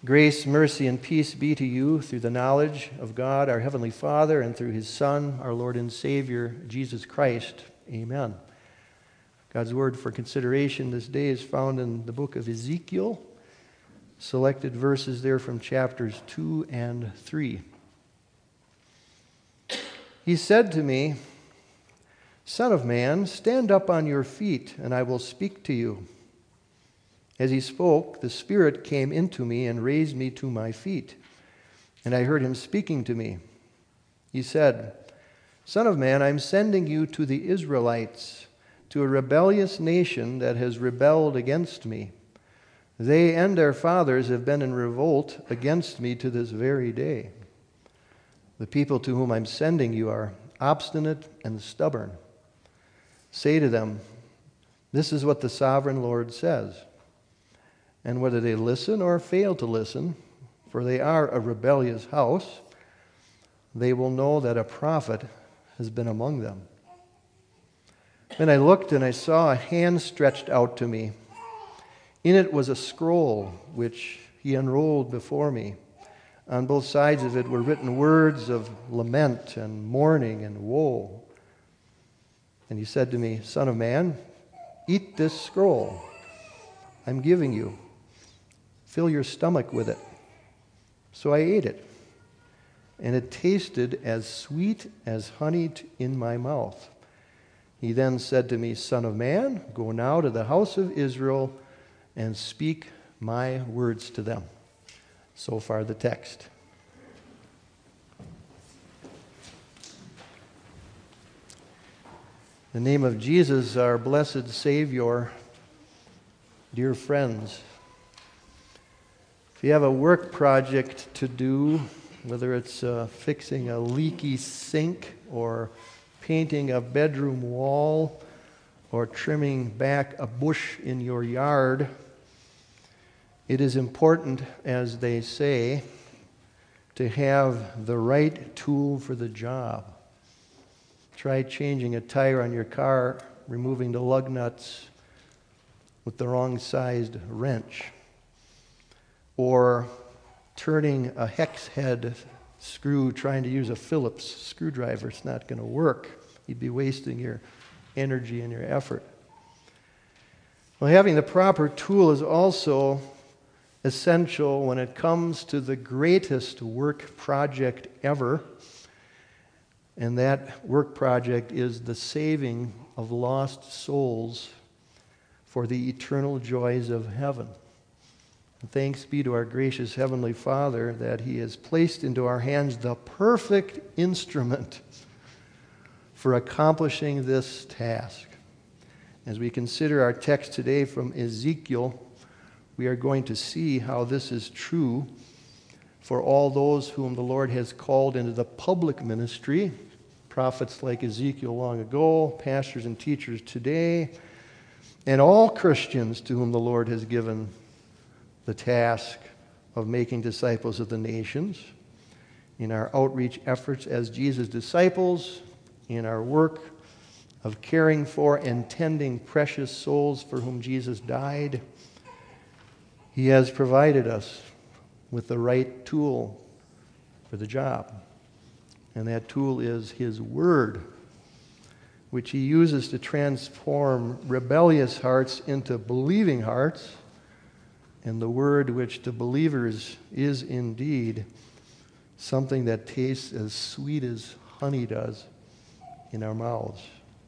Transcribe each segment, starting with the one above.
Grace, mercy, and peace be to you through the knowledge of God, our Heavenly Father, and through His Son, our Lord and Savior, Jesus Christ. Amen. God's word for consideration this day is found in the book of Ezekiel. Selected verses there from chapters 2 and 3. He said to me, "Son of man, stand up on your feet, and I will speak to you." As he spoke, the Spirit came into me and raised me to my feet, and I heard him speaking to me. He said, "Son of man, I'm sending you to the Israelites, to a rebellious nation that has rebelled against me. They and their fathers have been in revolt against me to this very day. The people to whom I'm sending you are obstinate and stubborn. Say to them, 'This is what the sovereign Lord says.' And whether they listen or fail to listen, for they are a rebellious house, they will know that a prophet has been among them." Then I looked and I saw a hand stretched out to me. In it was a scroll which he unrolled before me. On both sides of it were written words of lament and mourning and woe. And he said to me, "Son of man, eat this scroll I'm giving you. Fill your stomach with it." So I ate it, and it tasted as sweet as honey in my mouth. He then said to me, "Son of man, go now to the house of Israel and speak my words to them." So far the text. In the name of Jesus, our blessed Savior, dear friends, if you have a work project to do, whether it's fixing a leaky sink or painting a bedroom wall or trimming back a bush in your yard, it is important, as they say, to have the right tool for the job. Try changing a tire on your car, removing the lug nuts with the wrong sized wrench, or turning a hex head screw trying to use a Phillips screwdriver. It's not going to work. You'd be wasting your energy and your effort. Well, having the proper tool is also essential when it comes to the greatest work project ever, and that work project is the saving of lost souls for the eternal joys of heaven. Thanks be to our gracious Heavenly Father that He has placed into our hands the perfect instrument for accomplishing this task. As we consider our text today from Ezekiel, we are going to see how this is true for all those whom the Lord has called into the public ministry, prophets like Ezekiel long ago, pastors and teachers today, and all Christians to whom the Lord has given the task of making disciples of the nations, in our outreach efforts as Jesus' disciples, in our work of caring for and tending precious souls for whom Jesus died. He has provided us with the right tool for the job, and that tool is His Word, which He uses to transform rebellious hearts into believing hearts, and the Word which to believers is indeed something that tastes as sweet as honey does in our mouths.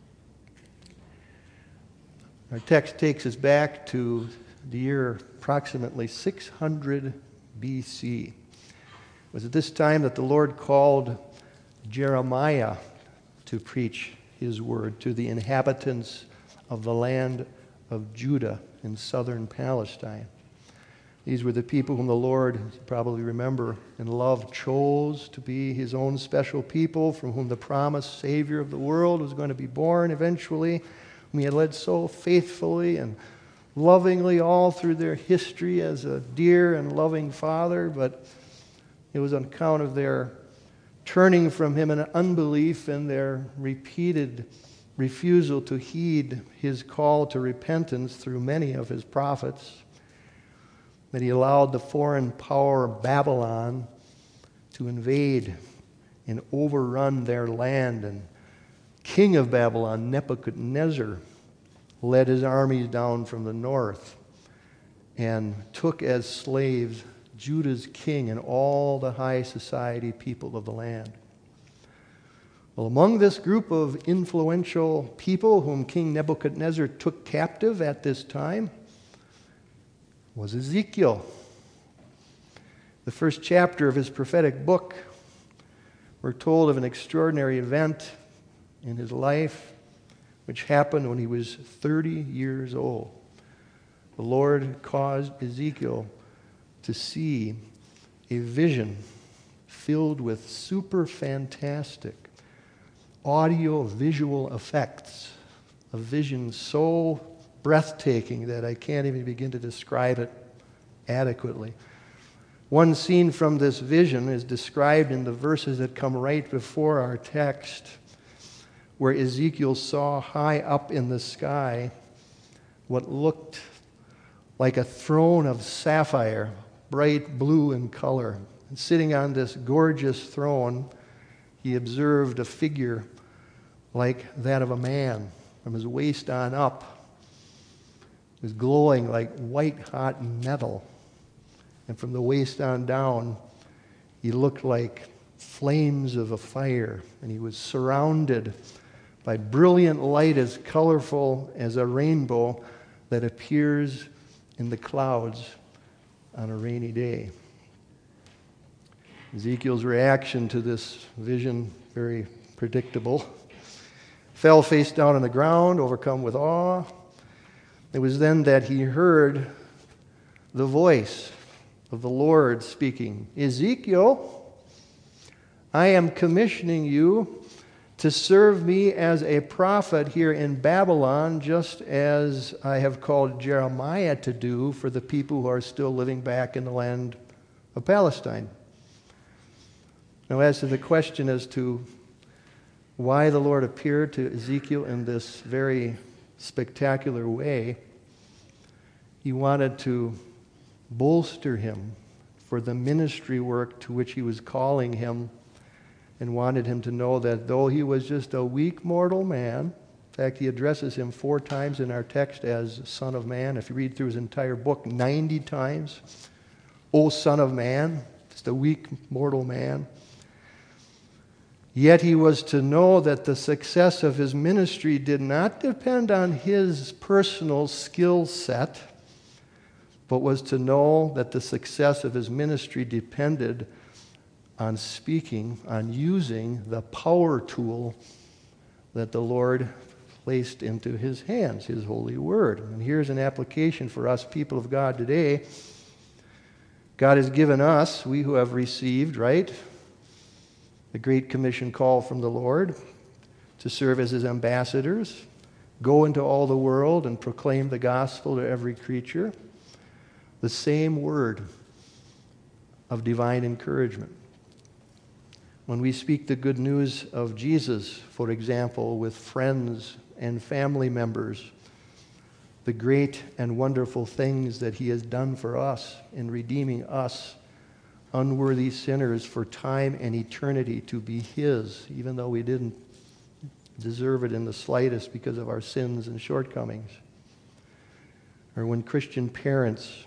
Our text takes us back to the year approximately 600 BC. It was at this time that the Lord called Jeremiah to preach His word to the inhabitants of the land of Judah in southern Palestine. These were the people whom the Lord, as you probably remember, in love chose to be His own special people, from whom the promised Savior of the world was going to be born eventually, whom He had led so faithfully and lovingly all through their history as a dear and loving Father. But it was on account of their turning from Him in unbelief and their repeated refusal to heed His call to repentance through many of His prophets that he allowed the foreign power Babylon to invade and overrun their land. And king of Babylon, Nebuchadnezzar, led his armies down from the north and took as slaves Judah's king and all the high society people of the land. Well, among this group of influential people whom King Nebuchadnezzar took captive at this time was Ezekiel. The first chapter of his prophetic book, we're told of an extraordinary event in his life which happened when he was 30 years old. The Lord caused Ezekiel to see a vision filled with super fantastic audio-visual effects, a vision so breathtaking that I can't even begin to describe it adequately. One scene from this vision is described in the verses that come right before our text, where Ezekiel saw high up in the sky what looked like a throne of sapphire, bright blue in color. And sitting on this gorgeous throne, he observed a figure like that of a man. From his waist on up, it was glowing like white-hot metal. And from the waist on down, he looked like flames of a fire. And he was surrounded by brilliant light as colorful as a rainbow that appears in the clouds on a rainy day. Ezekiel's reaction to this vision, very predictable, fell face down on the ground, overcome with awe. It was then that he heard the voice of the Lord speaking, "Ezekiel, I am commissioning you to serve me as a prophet here in Babylon, just as I have called Jeremiah to do for the people who are still living back in the land of Palestine." Now, as to the question as to why the Lord appeared to Ezekiel in this very spectacular way, he wanted to bolster him for the ministry work to which he was calling him, and wanted him to know that though he was just a weak mortal man, in fact, he addresses him 4 times in our text as Son of Man. If you read through his entire book, 90 times, "O Son of Man," just a weak mortal man. Yet he was to know that the success of his ministry did not depend on his personal skill set, but was to know that the success of his ministry depended on speaking, on using the power tool that the Lord placed into his hands, his holy word. And here's an application for us people of God today. God has given us, we who have received, right, the Great Commission call from the Lord to serve as his ambassadors, go into all the world and proclaim the gospel to every creature. The same word of divine encouragement. When we speak the good news of Jesus, for example, with friends and family members, the great and wonderful things that he has done for us in redeeming us, unworthy sinners, for time and eternity to be his, even though we didn't deserve it in the slightest because of our sins and shortcomings. Or when Christian parents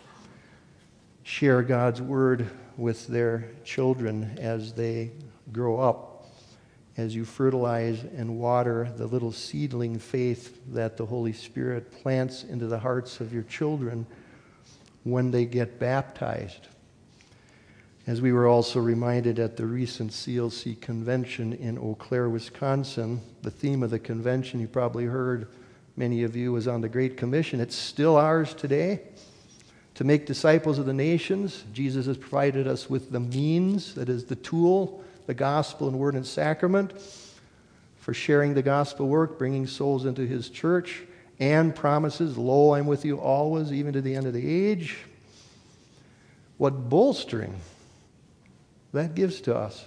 share God's word with their children as they grow up, as you fertilize and water the little seedling faith that the Holy Spirit plants into the hearts of your children when they get baptized. As we were also reminded at the recent CLC convention in Eau Claire, Wisconsin, the theme of the convention, you probably heard, many of you, was on the Great Commission. It's still ours today to make disciples of the nations. Jesus has provided us with the means, that is the tool, the gospel and word and sacrament, for sharing the gospel work, bringing souls into his church, and promises, "Lo, I'm with you always, even to the end of the age." What bolstering that gives to us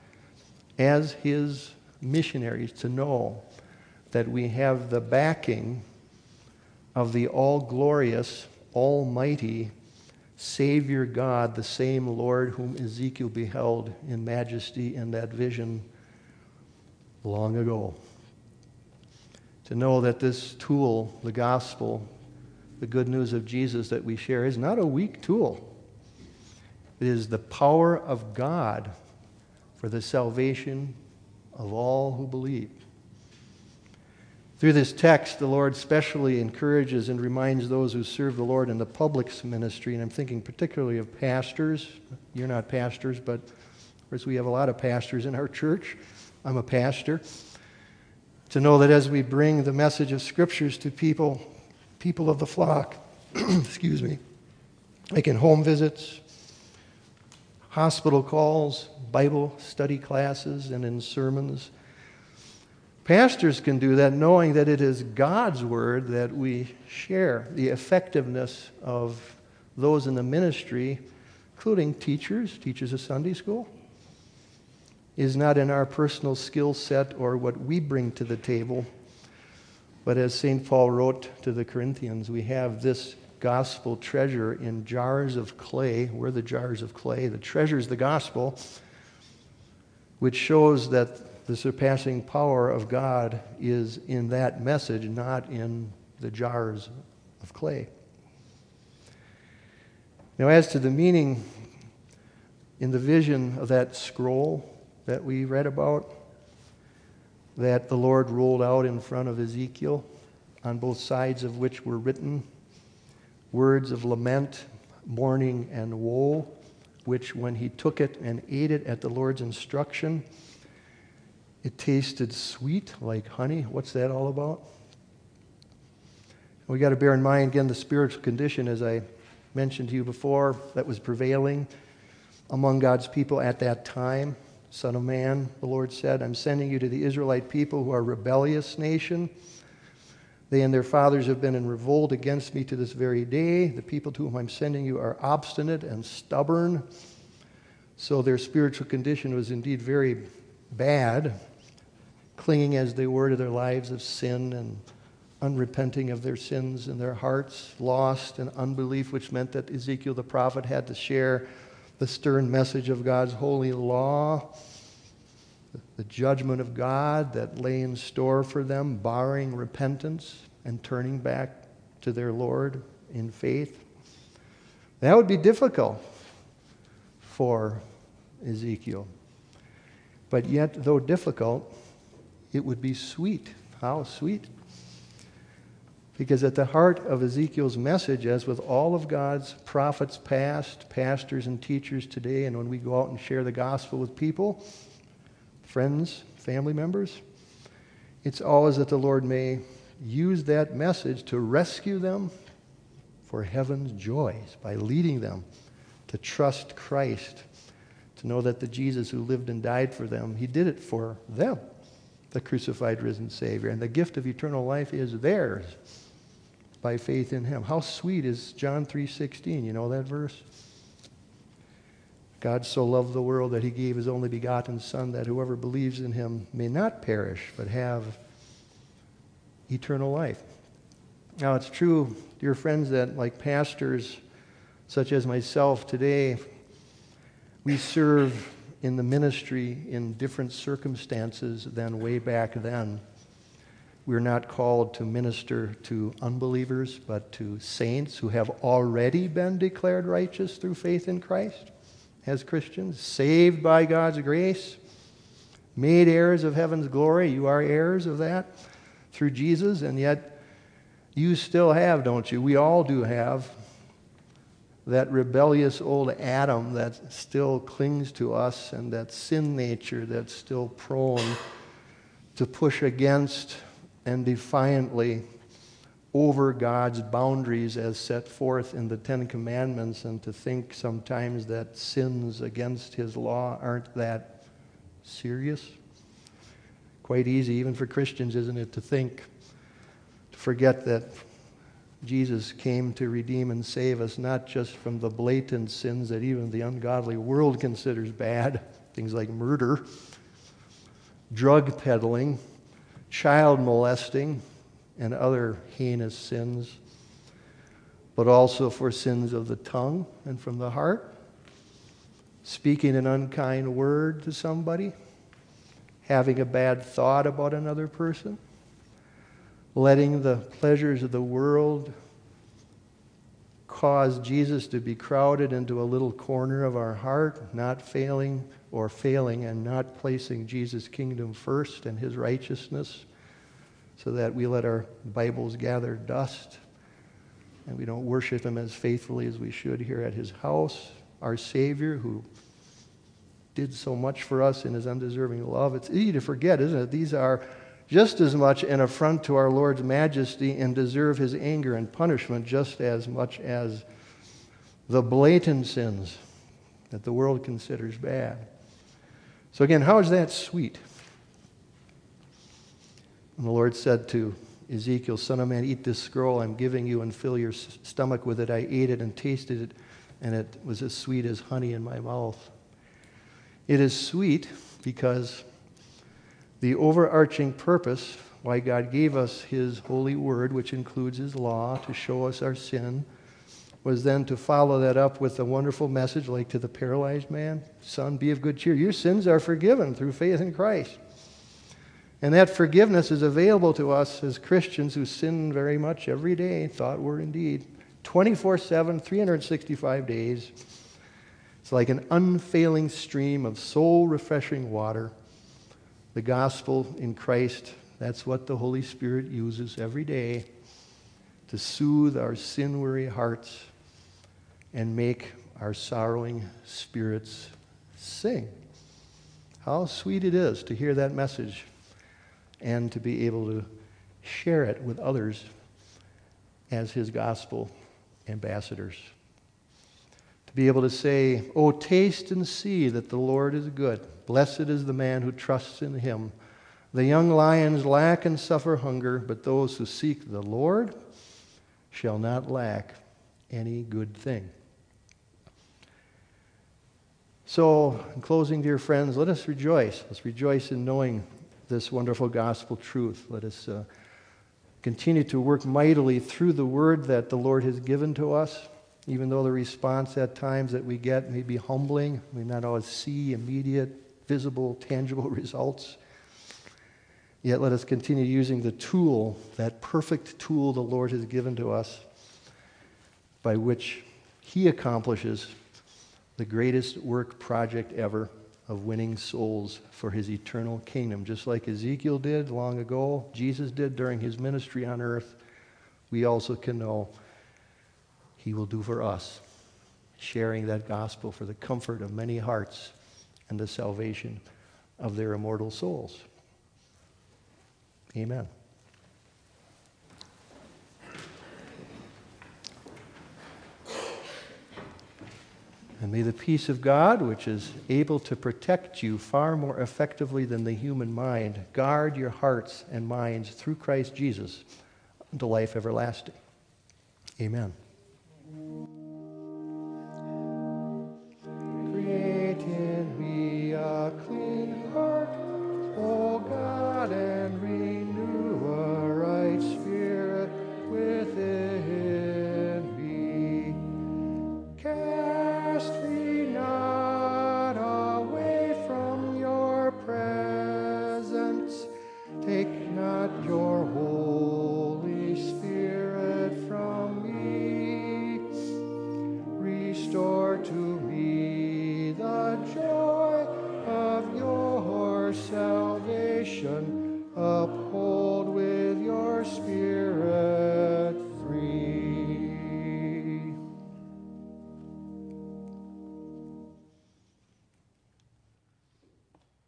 as his missionaries, to know that we have the backing of the all-glorious, almighty, Savior God, the same Lord whom Ezekiel beheld in majesty in that vision long ago. To know that this tool, the gospel, the good news of Jesus that we share, is not a weak tool. It is the power of God for the salvation of all who believe. Through this text, the Lord specially encourages and reminds those who serve the Lord in the public ministry, and I'm thinking particularly of pastors. You're not pastors, but of course we have a lot of pastors in our church. I'm a pastor. To know that as we bring the message of Scriptures to people of the flock, excuse me, like in home visits, hospital calls, Bible study classes, and in sermons, pastors can do that knowing that it is God's Word that we share. The effectiveness of those in the ministry, including teachers of Sunday school, is not in our personal skill set or what we bring to the table, but as St. Paul wrote to the Corinthians, we have this gospel treasure in jars of clay. We're the jars of clay. The treasure is the gospel, which shows that the surpassing power of God is in that message, not in the jars of clay. Now, as to the meaning in the vision of that scroll that we read about, that the Lord rolled out in front of Ezekiel, on both sides of which were written words of lament, mourning, and woe, which when he took it and ate it at the Lord's instruction, it tasted sweet like honey. What's that all about? We got to bear in mind, again, the spiritual condition, as I mentioned to you before, that was prevailing among God's people at that time. Son of man, the Lord said, I'm sending you to the Israelite people who are a rebellious nation. They and their fathers have been in revolt against me to this very day. The people to whom I'm sending you are obstinate and stubborn. So their spiritual condition was indeed very bad, clinging as they were to their lives of sin and unrepenting of their sins in their hearts, lost in unbelief, which meant that Ezekiel the prophet had to share the stern message of God's holy law, the judgment of God that lay in store for them, barring repentance and turning back to their Lord in faith. That would be difficult for Ezekiel. But yet, though difficult, it would be sweet. How sweet? Because at the heart of Ezekiel's message, as with all of God's prophets past, pastors and teachers today, and when we go out and share the gospel with people, friends, family members, it's always that the Lord may use that message to rescue them for heaven's joys by leading them to trust Christ, to know that the Jesus who lived and died for them, he did it for them, the crucified, risen Savior. And the gift of eternal life is theirs by faith in him. How sweet is John 3:16? You know that verse? God so loved the world that he gave his only begotten Son, that whoever believes in him may not perish, but have eternal life. Now, it's true, dear friends, that like pastors such as myself today, we serve in the ministry in different circumstances than way back then. We're not called to minister to unbelievers, but to saints who have already been declared righteous through faith in Christ as Christians, saved by God's grace, made heirs of heaven's glory. You are heirs of that through Jesus, and yet you still have, don't you? We all do have that rebellious old Adam that still clings to us, and that sin nature that's still prone to push against and defiantly over God's boundaries as set forth in the Ten Commandments, and to think sometimes that sins against his law aren't that serious. Quite easy, even for Christians, isn't it, to forget that Jesus came to redeem and save us, not just from the blatant sins that even the ungodly world considers bad, things like murder, drug peddling, child molesting, and other heinous sins, but also for sins of the tongue and from the heart, speaking an unkind word to somebody, having a bad thought about another person, letting the pleasures of the world cause Jesus to be crowded into a little corner of our heart, not failing and not placing Jesus' kingdom first and his righteousness, so that we let our Bibles gather dust and we don't worship him as faithfully as we should here at his house. Our Savior, who did so much for us in his undeserving love. It's easy to forget, isn't it? These are just as much an affront to our Lord's majesty and deserve his anger and punishment just as much as the blatant sins that the world considers bad. So again, how is that sweet? And the Lord said to Ezekiel, "Son of man, eat this scroll I'm giving you and fill your stomach with it. I ate it and tasted it, and it was as sweet as honey in my mouth." It is sweet because the overarching purpose why God gave us his holy word, which includes his law, to show us our sin, was then to follow that up with a wonderful message like to the paralyzed man, "Son, be of good cheer. Your sins are forgiven through faith in Christ." And that forgiveness is available to us as Christians who sin very much every day, thought, word, and deed, 24/7, 365 days. It's like an unfailing stream of soul-refreshing water. The gospel in Christ, that's what the Holy Spirit uses every day to soothe our sin-weary hearts and make our sorrowing spirits sing. How sweet it is to hear that message and to be able to share it with others as his gospel ambassadors. To be able to say, "Oh, taste and see that the Lord is good. Blessed is the man who trusts in him. The young lions lack and suffer hunger, but those who seek the Lord shall not lack any good thing." So, in closing, dear friends, let us rejoice. Let's rejoice in knowing this wonderful gospel truth. Let us continue to work mightily through the word that the Lord has given to us, even though the response at times that we get may be humbling. We may not always see immediate, visible, tangible results. Yet let us continue using the tool, that perfect tool the Lord has given to us, by which he accomplishes the greatest work project ever of winning souls for his eternal kingdom. Just like Ezekiel did long ago, Jesus did during his ministry on earth, we also can know he will do for us, sharing that gospel for the comfort of many hearts and the salvation of their immortal souls. Amen. And may the peace of God, which is able to protect you far more effectively than the human mind, guard your hearts and minds through Christ Jesus unto life everlasting. Amen. Create in me a clean heart, O God, and renew a right spirit within me. Cast me not away from your presence. Take not your Holy Spirit from me. Restore to me the joy of your salvation. Uphold with your Spirit